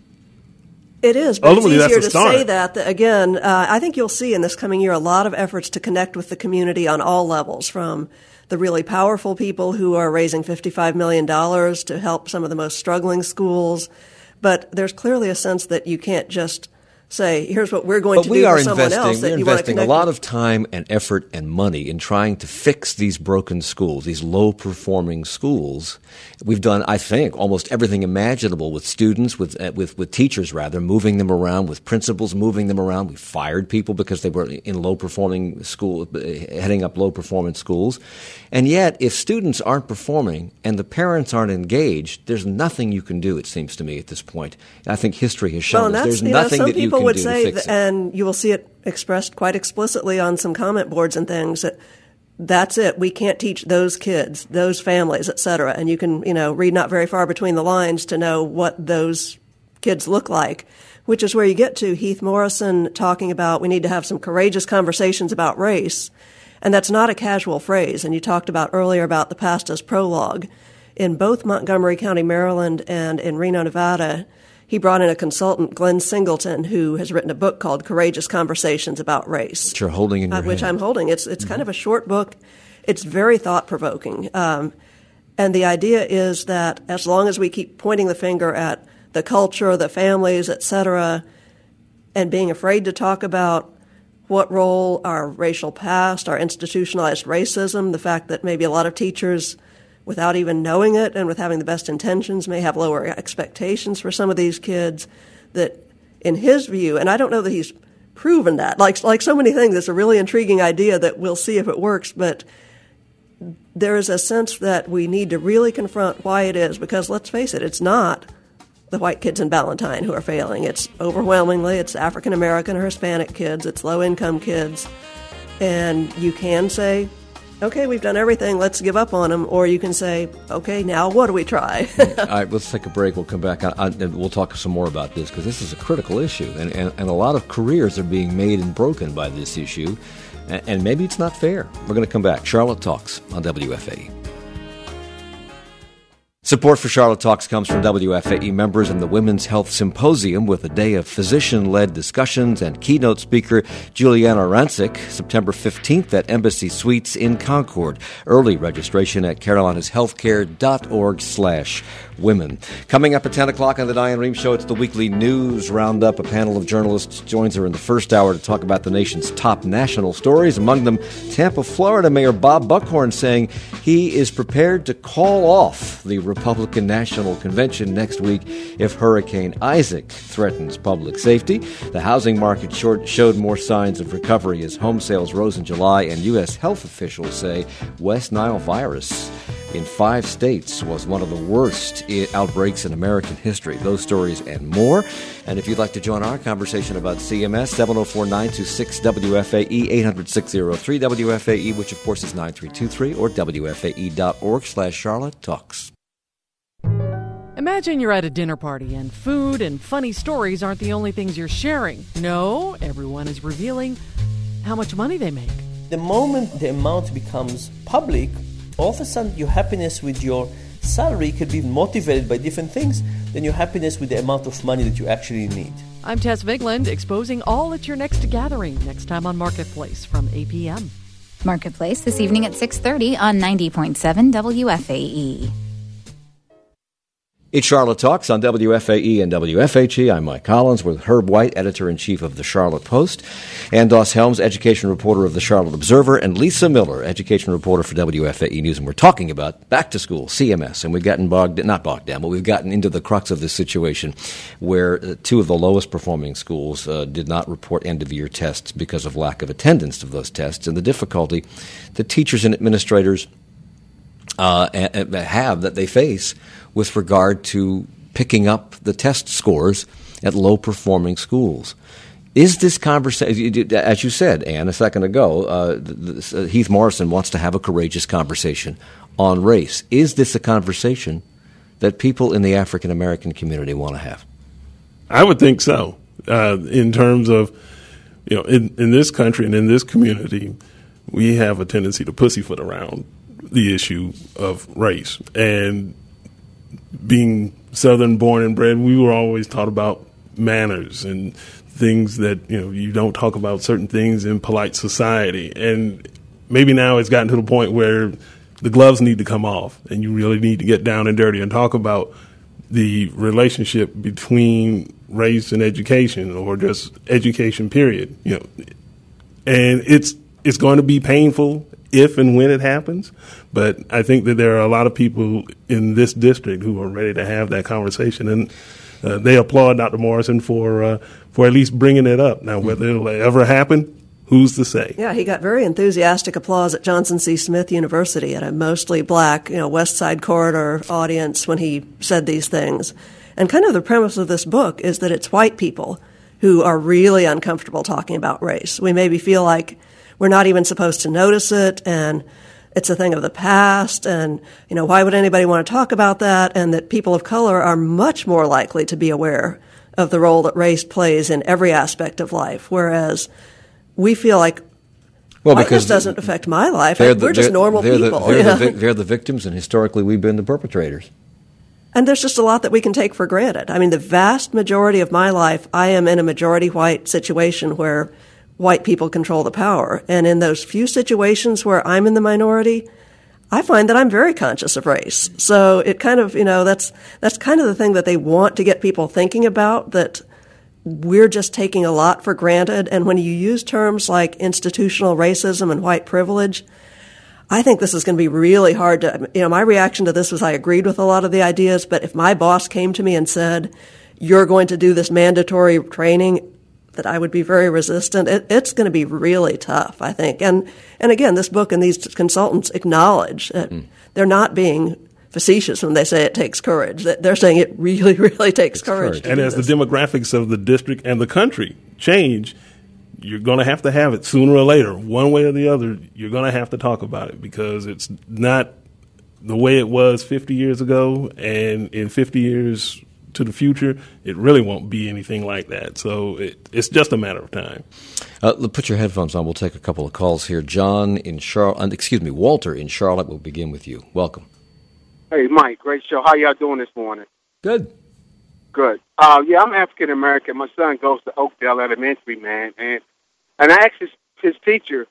It is, but Ultimately, it's easier to that's the start. say that. that again, uh, I think you'll see in this coming year a lot of efforts to connect with the community on all levels, from the really powerful people who are raising fifty-five million dollars to help some of the most struggling schools. But there's clearly a sense that you can't just say, here's what we're going but to we do are for someone investing, else. That we're you want to investing a connect lot with. of time and effort and money in trying to fix these broken schools, these low-performing schools. We've done, I think, almost everything imaginable with students, with, uh, with with teachers, rather, moving them around, with principals moving them around. We fired people because they were in low-performing school, uh, heading up low-performance schools. And yet, if students aren't performing and the parents aren't engaged, there's nothing you can do, it seems to me, at this point. I think history has shown well, us there's you nothing know, some that you people can would do say to fix that, it. and you will see it expressed quite explicitly on some comment boards and things, that that's it. We can't teach those kids, those families, et cetera. And you can, you know, read not very far between the lines to know what those kids look like, which is where you get to Heath Morrison talking about we need to have some courageous conversations about race. And that's not a casual phrase. And you talked about earlier about the past as prologue. In both Montgomery County, Maryland, and in Reno, Nevada, he brought in a consultant, Glenn Singleton, who has written a book called Courageous Conversations About Race. Which you're holding in your uh, Which hand. I'm holding. It's it's mm-hmm. kind of a short book. It's very thought-provoking. Um, and the idea is that as long as we keep pointing the finger at the culture, the families, et cetera, and being afraid to talk about what role our racial past, our institutionalized racism, the fact that maybe a lot of teachers, without even knowing it and with having the best intentions, may have lower expectations for some of these kids, that in his view, and I don't know that he's proven that, like like so many things, it's a really intriguing idea that we'll see if it works, but there is a sense that we need to really confront why it is, because let's face it, it's not the white kids in Ballantyne who are failing. It's overwhelmingly, it's African American or Hispanic kids, it's low-income kids, and you can say, okay, we've done everything, let's give up on them. Or you can say, okay, now what do we try? All right, let's take a break. We'll come back I, I, and we'll talk some more about this, because this is a critical issue. And, and, and a lot of careers are being made and broken by this issue. And, and maybe it's not fair. We're going to come back. Charlotte Talks on W F A E. Support for Charlotte Talks comes from W F A E members and the Women's Health Symposium, with a day of physician-led discussions and keynote speaker Juliana Rancic, September fifteenth at Embassy Suites in Concord. Early registration at carolinashealthcare.org slash women. Coming up at ten o'clock on the Diane Rehm Show, it's the weekly news roundup. A panel of journalists joins her in the first hour to talk about the nation's top national stories. Among them, Tampa, Florida Mayor Bob Buckhorn saying he is prepared to call off the Republican National Convention next week if Hurricane Isaac threatens public safety. The housing market short showed more signs of recovery as home sales rose in July, and U S health officials say West Nile virus in five states was one of the worst outbreaks in American history. Those stories and more. And if you'd like to join our conversation about C M S, seven oh four, nine two six, W F A E, eight hundred, six oh three, W F A E, which of course is nine three two three, or W F A E dot org slash Charlotte Talks. Imagine you're at a dinner party and food and funny stories aren't the only things you're sharing. No, everyone is revealing how much money they make. The moment the amount becomes public, all of a sudden your happiness with your salary could be motivated by different things than your happiness with the amount of money that you actually need. I'm Tess Vigland, exposing all at your next gathering, next time on Marketplace from eight p.m. Marketplace this evening at six thirty on ninety point seven W F A E. It's Charlotte Talks on W F A E and W F H E. I'm Mike Collins with Herb White, editor-in-chief of the Charlotte Post, and Doss Helms, education reporter of the Charlotte Observer, and Lisa Miller, education reporter for W F A E News. And we're talking about back to school, C M S, and we've gotten bogged, not bogged down, but we've gotten into the crux of this situation where uh, two of the lowest performing schools uh, did not report end-of-year tests because of lack of attendance of those tests, and the difficulty that teachers and administrators uh, have that they face with regard to picking up the test scores at low-performing schools. Is this conversation, as you said, Ann, a second ago, uh, this, uh, Heath Morrison wants to have a courageous conversation on race. Is this a conversation that people in the African-American community want to have? I would think so, uh, in terms of, you know, in, in this country and in this community, we have a tendency to pussyfoot around the issue of race. And being Southern born and bred, we were always taught about manners and things that, you know, you don't talk about certain things in polite society. And maybe now it's gotten to the point where the gloves need to come off and you really need to get down and dirty and talk about the relationship between race and education, or just education period. You know, and it's it's going to be painful if and when it happens, but I think that there are a lot of people in this district who are ready to have that conversation, and uh, they applaud Doctor Morrison for uh, for at least bringing it up. Now, whether it'll ever happen, who's to say? Yeah, he got very enthusiastic applause at Johnson C. Smith University at a mostly black, you know, West Side Corridor audience when he said these things. And kind of the premise of this book is that it's white people who are really uncomfortable talking about race. We maybe feel like we're not even supposed to notice it, and it's a thing of the past, and, you know, why would anybody want to talk about that? And that people of color are much more likely to be aware of the role that race plays in every aspect of life, whereas we feel like, well, because this doesn't affect my life. The, we're just normal they're people. The, they're, yeah. the, they're the victims, and historically we've been the perpetrators. And there's just a lot that we can take for granted. I mean, the vast majority of my life, I am in a majority white situation where white people control the power. And in those few situations where I'm in the minority, I find that I'm very conscious of race. So it kind of, you know, that's that's kind of the thing that they want to get people thinking about, that we're just taking a lot for granted. And when you use terms like institutional racism and white privilege, I think this is going to be really hard to, you know, my reaction to this was I agreed with a lot of the ideas, but if my boss came to me and said, you're going to do this mandatory training, that I would be very resistant. It, it's going to be really tough, I think. And and again, this book and these consultants acknowledge that mm. they're not being facetious when they say it takes courage. They're saying it really, really takes it's courage. And as this. the demographics of the district and the country change, you're going to have to have it sooner or later. One way or the other, you're going to have to talk about it, because it's not the way it was fifty years ago, and in fifty years to the future, it really won't be anything like that. So it, it's just a matter of time. Uh, put your headphones on. We'll take a couple of calls here. John in Charlotte, excuse me, Walter in Charlotte. We'll begin with you. Welcome. Hey, Mike. Great show. How y'all doing this morning? Good. Good. Uh, yeah, I'm African American. My son goes to Oakdale Elementary, man, and and I asked his, his teacher,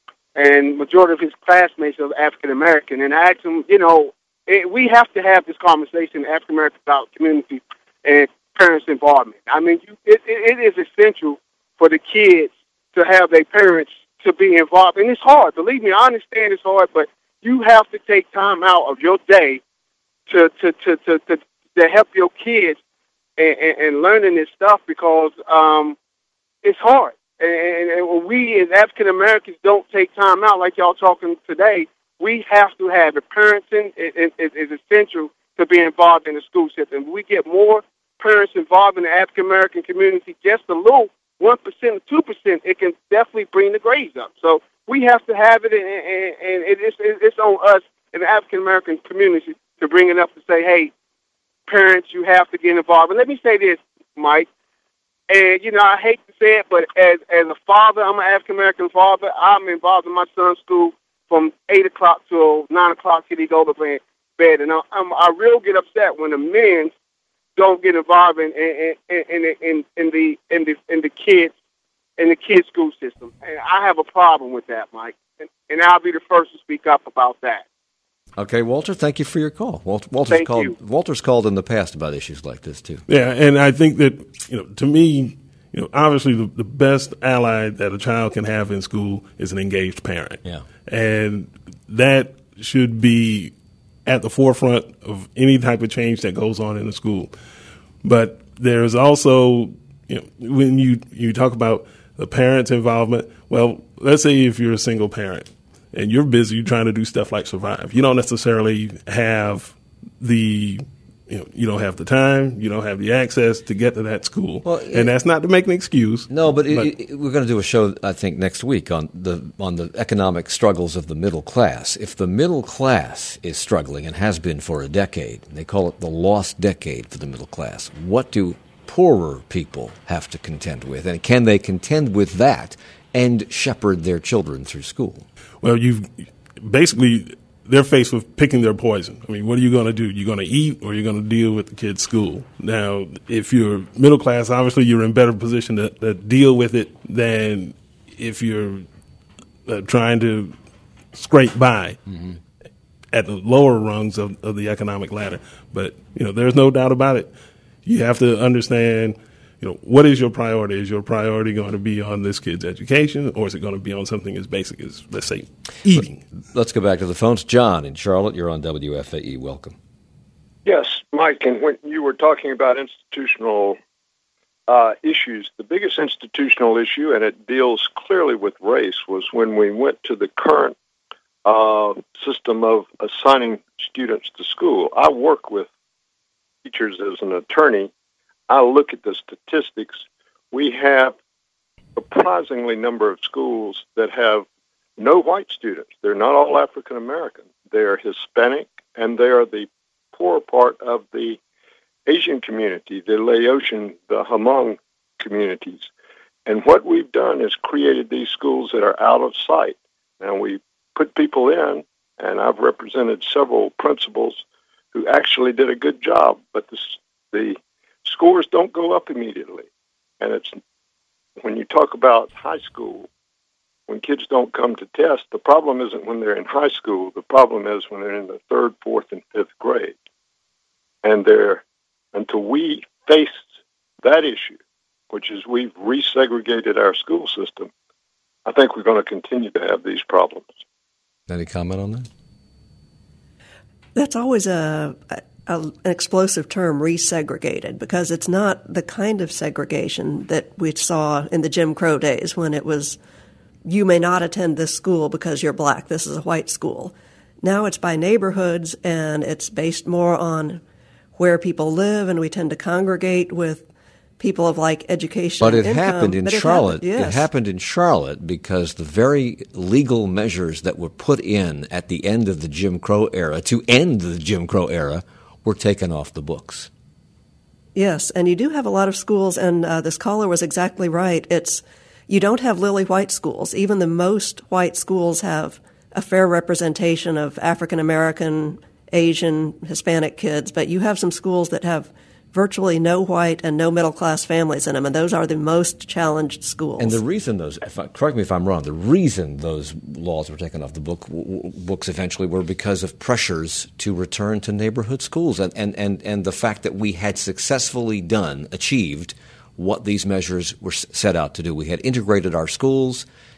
and majority of his classmates are African American, and I asked him, you know, it, we have to have this conversation, African American, about community and parents' involvement. I mean, you, it, it, it is essential for the kids to have their parents to be involved, and it's hard. Believe me, I understand it's hard, but you have to take time out of your day to to to to, to, to help your kids and, and, and learning this stuff because um, it's hard. And, and when we as African Americans don't take time out, like y'all talking today, we have to have it. Parenting is, is, is essential to be involved in the school system. When we get more parents involved in the African American community, just a little, one percent or two percent, it can definitely bring the grades up. So we have to have it, and, and, and it's, it's on us in the African American community to bring it up to say, hey, parents, you have to get involved. And let me say this, Mike, and, you know, I hate to say it, but as as a father, I'm an African American father, I'm involved in my son's school from eight o'clock till nine o'clock till he go to bed. And I, I'm, I real get upset when the men don't get involved in in in, in, in, in the in the in the kids in the kids school system. And I have a problem with that, Mike. And, and I'll be the first to speak up about that. Okay, Walter, thank you for your call. Walter, Walter's Thank called. you. Walter's called in the past about issues like this too. Yeah, and I think that, you know, to me, you know, obviously the, the best ally that a child can have in school is an engaged parent. Yeah, and that should be at the forefront of any type of change that goes on in the school. But there's also, you know, when you you talk about the parents' involvement. Well, let's say if you're a single parent and you're busy trying to do stuff like survive, you don't necessarily have the, you know, you don't have the time, you don't have the access to get to that school. Well, it, and that's not to make an excuse. No, but, but it, it, we're going to do a show, I think, next week on the on the economic struggles of the middle class. If the middle class is struggling and has been for a decade, they call it the lost decade for the middle class, what do poorer people have to contend with? And can they contend with that and shepherd their children through school? Well, you've basically, they're faced with picking their poison. I mean, what are you going to do? You're going to eat or you're going to deal with the kid's school? Now, if you're middle class, obviously you're in better position to, to deal with it than if you're uh, trying to scrape by mm-hmm. at the lower rungs of, of the economic ladder. But, you know, there's no doubt about it. You have to understand, you know, what is your priority? Is your priority going to be on this kid's education, or is it going to be on something as basic as, let's say, eating? Let's go back to the phones. John in Charlotte, you're on W F A E. Welcome. Yes, Mike, and when you were talking about institutional uh, issues, the biggest institutional issue, and it deals clearly with race, was when we went to the current uh, system of assigning students to school. I work with teachers as an attorney. I look at the statistics. We have a surprisingly number of schools that have no white students. They're not all African American. They're Hispanic, and they are the poor part of the Asian community, the Laotian, the Hmong communities. And what we've done is created these schools that are out of sight. Now, we put people in, and I've represented several principals who actually did a good job, but the, the scores don't go up immediately. And it's when you talk about high school, when kids don't come to test, the problem isn't when they're in high school. The problem is when they're in the third, fourth, and fifth grade. And they're, until we face that issue, which is we've resegregated our school system, I think we're going to continue to have these problems. Any comment on that? That's always a, a, an explosive term, resegregated, because it's not the kind of segregation that we saw in the Jim Crow days when it was, you may not attend this school because you're black. This is a white school. Now it's by neighborhoods, and it's based more on where people live, and we tend to congregate with people of like education. But it income. happened in but it Charlotte. Happened, yes. It happened in Charlotte because the very legal measures that were put in at the end of the Jim Crow era to end the Jim Crow era were taken off the books. Yes, and you do have a lot of schools, and uh, this caller was exactly right. It's you don't have lily white schools. Even the most white schools have a fair representation of African American, Asian, Hispanic kids, but you have some schools that have virtually no white and no middle-class families in them, and those are the most challenged schools. And the reason those, if I, correct me if I'm wrong, the reason those laws were taken off the book w- books eventually were because of pressures to return to neighborhood schools and, and, and, and the fact that we had successfully done, achieved what these measures were set out to do. We had integrated our schools.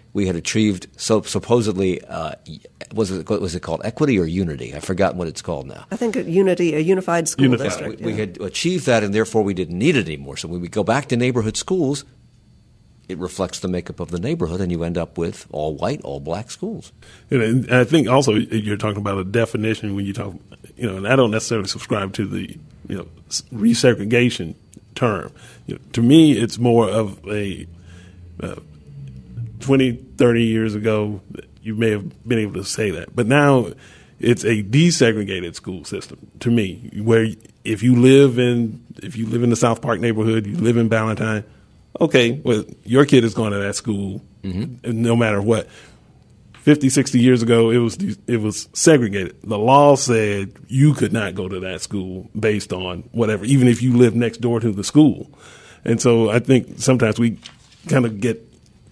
we had achieved so supposedly uh, was it was it called equity or unity? I've forgotten what it's called now. I think unity, a unified school Unified. district. We, we yeah. had achieved that, and therefore we didn't need it anymore. So when we go back to neighborhood schools, it reflects the makeup of the neighborhood, and you end up with all white, all black schools. And I think also you're talking about a definition when you talk, you know, and I don't necessarily subscribe to the, you know, resegregation term. You know, to me, it's more of a uh, twenty, thirty years ago, you may have been able to say that. But now it's a desegregated school system to me, where if you live in if you live in the South Park neighborhood, you live in Ballantyne, okay, well, your kid is going to that school mm-hmm. no matter what. fifty, sixty years ago, it was it was segregated. The law said you could not go to that school based on whatever, even if you live next door to the school. And so I think sometimes we kind of get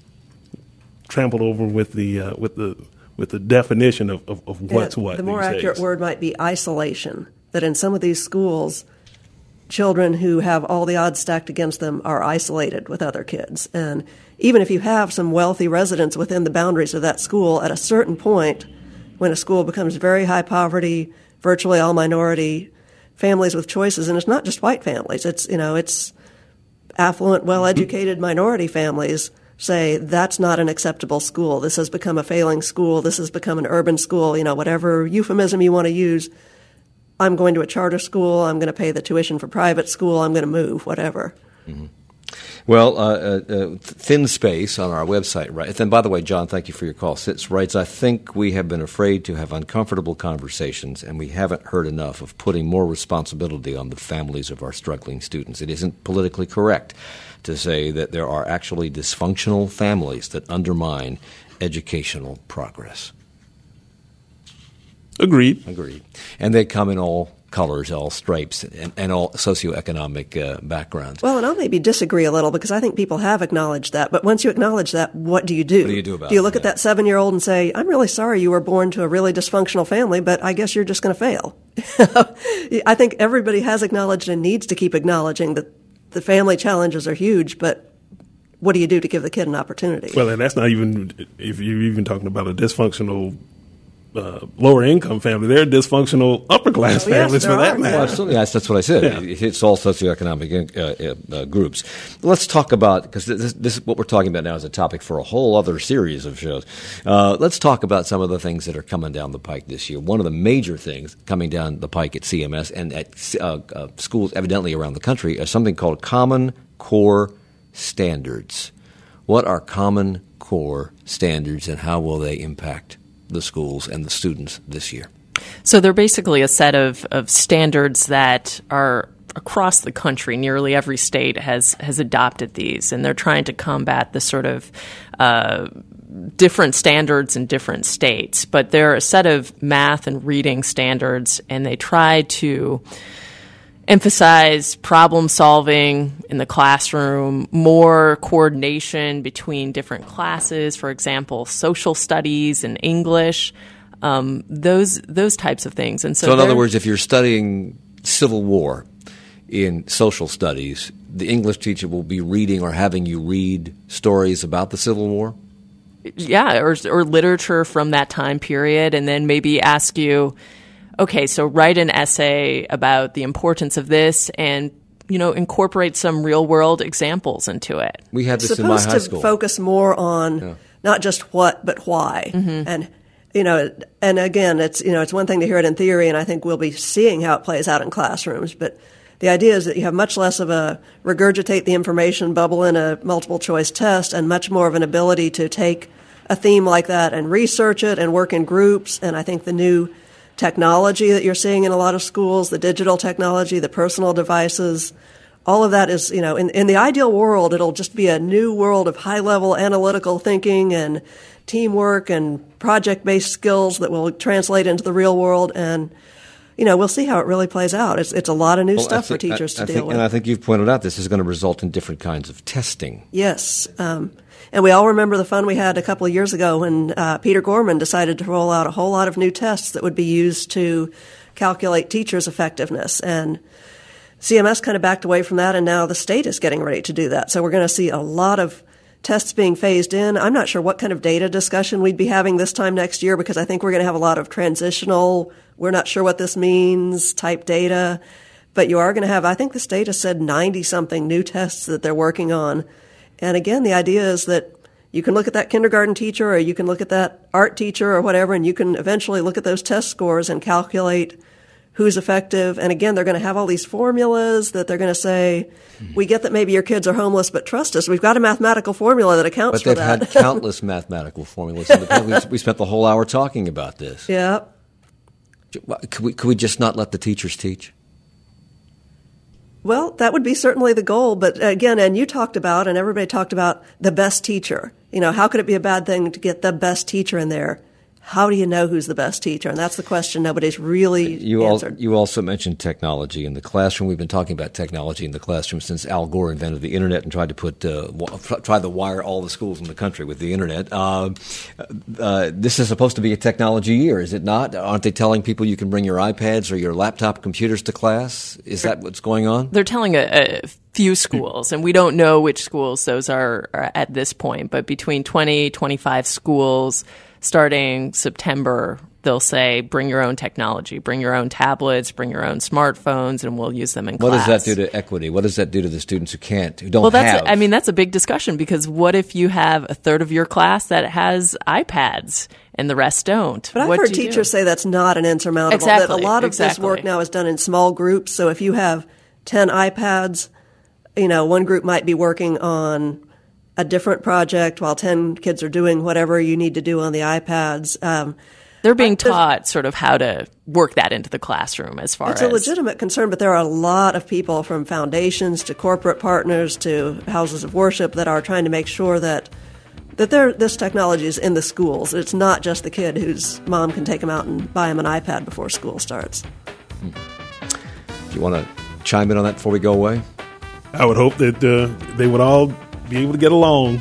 trampled over with the uh, with the with the definition of, of, of what's yeah, what. The more these accurate days. word might be isolation. That in some of these schools, children who have all the odds stacked against them are isolated with other kids. And even if you have some wealthy residents within the boundaries of that school, at a certain point, when a school becomes very high poverty, virtually all minority families with choices, and it's not just white families, it's, you know, it's affluent, well-educated minority families say that's not an acceptable school. This has become a failing school. This has become an urban school, you know, whatever euphemism you want to use. I'm going to a charter school. I'm going to pay the tuition for private school. I'm going to move, whatever. Mm-hmm. Well, uh, uh, uh, Thin Space on our website, right? And by the way, John, thank you for your call. Sitz writes, I think we have been afraid to have uncomfortable conversations, and we haven't heard enough of putting more responsibility on the families of our struggling students. It isn't politically correct to say that there are actually dysfunctional families that undermine educational progress. Agreed. Agreed. And they come in all colors, all stripes, and, and all socioeconomic uh, backgrounds. Well, and I'll maybe disagree a little because I think people have acknowledged that. But once you acknowledge that, what do you do? What do you do about it? Do you look it? at that seven-year-old and say, I'm really sorry you were born to a really dysfunctional family, but I guess you're just going to fail? I think everybody has acknowledged and needs to keep acknowledging that the family challenges are huge, but what do you do to give the kid an opportunity? Well, and that's not even, if you're even talking about a dysfunctional Uh, lower income family, they're dysfunctional upper class oh, yes, families for that matter. Well, absolutely. Yes, that's what I said. Yeah. It hits all socioeconomic uh, uh, groups. Let's talk about, because this, this is what we're talking about now is a topic for a whole other series of shows. Uh, let's talk about some of the things that are coming down the pike this year. One of the major things coming down the pike at C M S and at uh, uh, schools evidently around the country is something called Common Core Standards. What are Common Core Standards and how will they impact the schools and the students this year? So they're basically a set of, of standards that are across the country. Nearly every state has, has adopted these, and they're trying to combat the sort of uh, different standards in different states. But they're a set of math and reading standards, and they try to emphasize problem solving in the classroom, more coordination between different classes, for example, social studies and English, um, those those types of things. And so, so in other words, if you're studying Civil War in social studies, the English teacher will be reading or having you read stories about the Civil War? Yeah, or, or literature from that time period, and then maybe ask you, okay, so write an essay about the importance of this and, you know, incorporate some real-world examples into it. We had this it's in my high supposed school. to focus more on Yeah. not just what, but why. Mm-hmm. And, you know, and again, it's, you know, it's one thing to hear it in theory, and I think we'll be seeing how it plays out in classrooms, but the idea is that you have much less of a regurgitate the information bubble in a multiple-choice test and much more of an ability to take a theme like that and research it and work in groups. And I think the new technology that you're seeing in a lot of schools, the digital technology, the personal devices, all of that is, you know, in, in the ideal world, it'll just be a new world of high-level analytical thinking and teamwork and project-based skills that will translate into the real world. And, you know, we'll see how it really plays out. It's it's a lot of new Well, stuff I think, for teachers I, I to think, deal with. And I think you've pointed out this is going to result in different kinds of testing. Yes. Um, and we all remember the fun we had a couple of years ago when uh, Peter Gorman decided to roll out a whole lot of new tests that would be used to calculate teachers' effectiveness. And C M S kind of backed away from that, and now the state is getting ready to do that. So we're going to see a lot of tests being phased in. I'm not sure what kind of data discussion we'd be having this time next year, because I think we're going to have a lot of transitional, we're not sure what this means type data. But you are going to have, I think the state has said ninety-something new tests that they're working on. And again, the idea is that you can look at that kindergarten teacher, or you can look at that art teacher or whatever, and you can eventually look at those test scores and calculate who's effective. And again, they're going to have all these formulas that they're going to say, we get that maybe your kids are homeless, but trust us, we've got a mathematical formula that accounts for that. But they've had countless mathematical formulas. In the past. We spent the whole hour talking about this. Yeah. Could we, could we just not let the teachers teach? Well, that would be certainly the goal. But again, and you talked about, and everybody talked about the best teacher. You know, how could it be a bad thing to get the best teacher in there? How do you know who's the best teacher? And that's the question nobody's really you answered. Al- you also mentioned technology in the classroom. We've been talking about technology in the classroom since Al Gore invented the Internet and tried to put uh, w- tried to wire all the schools in the country with the Internet. Uh, uh, this is supposed to be a technology year, is it not? Aren't they telling people you can bring your iPads or your laptop computers to class? Is that what's going on? They're telling a, a few schools, and we don't know which schools those are, are at this point, but between twenty, twenty-five schools. Starting September, they'll say, bring your own technology, bring your own tablets, bring your own smartphones, and we'll use them in what class. What does that do to equity? What does that do to the students who can't, who don't well, that's have? A, I mean, that's a big discussion, because what if you have a third of your class that has iPads and the rest don't? But I've what heard do you teachers do? say that's not an insurmountable. Exactly, that a lot of exactly. this work now is done in small groups. So if you have ten iPads, you know, one group might be working on a different project while ten kids are doing whatever you need to do on the iPads. Um, They're being taught sort of how to work that into the classroom as far it's as... It's a legitimate concern, but there are a lot of people, from foundations to corporate partners to houses of worship, that are trying to make sure that that there, this technology is in the schools. It's not just the kid whose mom can take him out and buy him an iPad before school starts. Do you want to chime in on that before we go away? I would hope that uh, they would all be able to get along.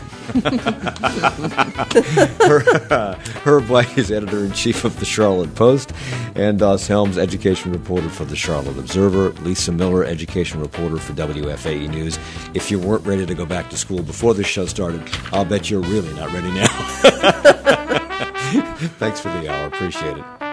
Herb White is editor-in-chief of the Charlotte Post, and Doss Helms, education reporter for the Charlotte Observer, Lisa Miller, education reporter for W F A E News. If you weren't ready to go back to school before this show started, I'll bet you're really not ready now. Thanks for the hour. Appreciate it.